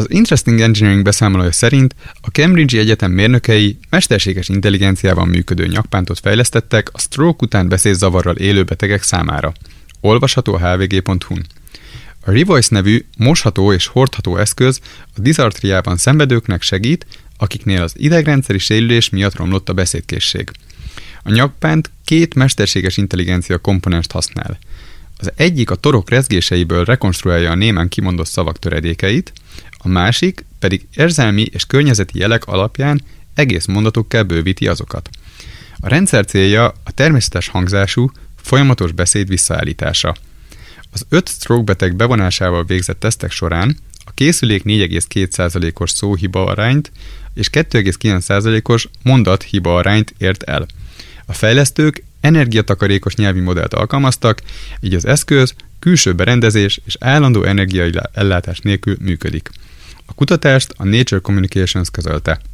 Az Interesting Engineering beszámolója szerint a Cambridge-i Egyetem mérnökei mesterséges intelligenciával működő nyakpántot fejlesztettek a stroke után beszédzavarral élő betegek számára. Olvasható a hvg.hu-n. A Revoice nevű mosható és hordható eszköz a diszartriában szenvedőknek segít, akiknél az idegrendszeri sérülés miatt romlott a beszédkészség. A nyakpánt 2 mesterséges intelligencia komponenst használ. Az egyik a torok rezgéseiből rekonstruálja a némán kimondott szavak töredékeit, a másik pedig érzelmi és környezeti jelek alapján egész mondatokká bővíti azokat. A rendszer célja a természetes hangzású, folyamatos beszéd visszaállítása. Az 5 stroke beteg bevonásával végzett tesztek során a készülék 4,2%-os szóhiba arányt és 2,9%-os mondathiba arányt ért el. A fejlesztők energiatakarékos nyelvi modellt alkalmaztak, így az eszköz külső berendezés és állandó energiaellátás nélkül működik. A kutatást a Nature Communications közölte.